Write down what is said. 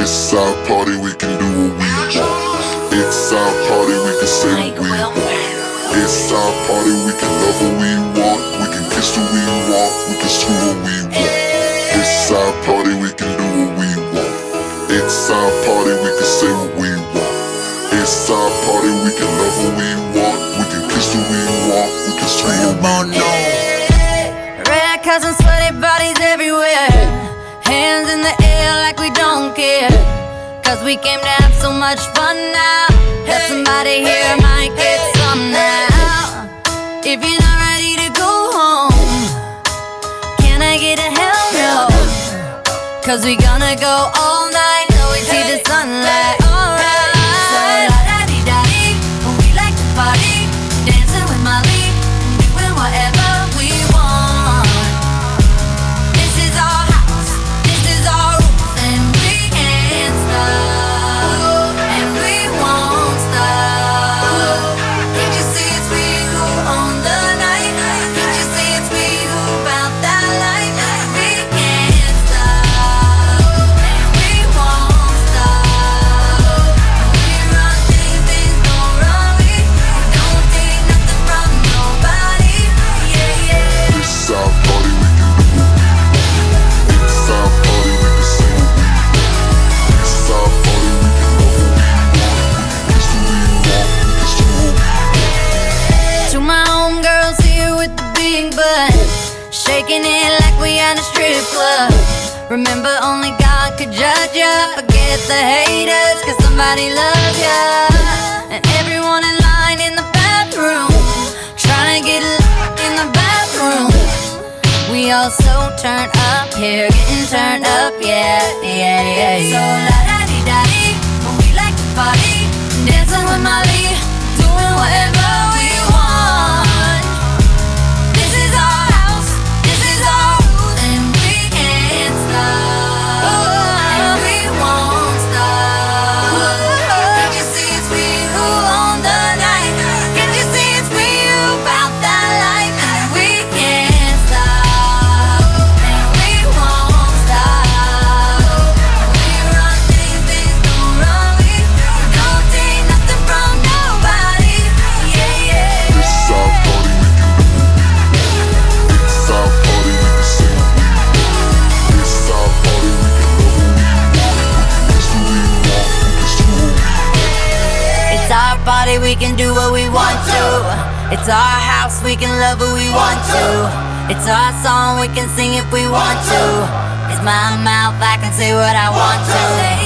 It's our party, we can do what we want. It's our party, we can say what we want. It's our party, we can love what we want. We can kiss who we want, we can screw what we want. It's our party, we can do what we want. It's our party, we can say what we want. It's our party, we can love what we want. We can kiss who we want, we can screw what we want. Red cousins, sweaty bodies everywhere. Hands in the air like we don't care. Cause we came to have so much fun now. That somebody here might get some now. If you're not ready to go home, can I get a hell no? Cause we gonna go all night till we see the sunlight. Alright. So la-da-dee-da-dee, we like to party, dancing with Molly, doing whatever we want. This is our house, this is our rules, and we can't stop, and we won't stop. Can't you see it's we who own the night? Can't you see it's we who bout that life? We can't stop, and we won't stop. We run things, things don't run we. Don't take nothing from nobody. Yeah, yeah. It's our party, we can do what we want. It's our party, we can say what we want. It's our party, we can love what we want. We can kiss who we want, we can screw what we want. To my homegirls here with the big butt, shaking it like we at a strip club. Remember, only God could judge ya. Forget the haters, cause somebody loves ya. And everyone in line in the bathroom, trying to get locked in the bathroom. We all so turned up here, getting turned up, yeah, yeah, yeah, yeah. So la-da-dee-da-dee, we like to party, dancing with Molly, doing whatever we want. This is our house, this is our rules, and we can't stop, and we won't stop. Can't you see it's we who own the night? Can't you see it's we who bout that life? And we can't stop, and we won't stop. We run things, things don't run we. Don't take nothing from nobody. Yeah, yeah. It's our party, we can do what we want. It's our party, we can say what we want. It's our party, we can love what we want. We can kiss who we want, we can screw what we want. It's our party, we can do what we want to. It's our house, we can love who we want to. It's our song, we can sing if we want to. It's my mouth, I can say what I want to.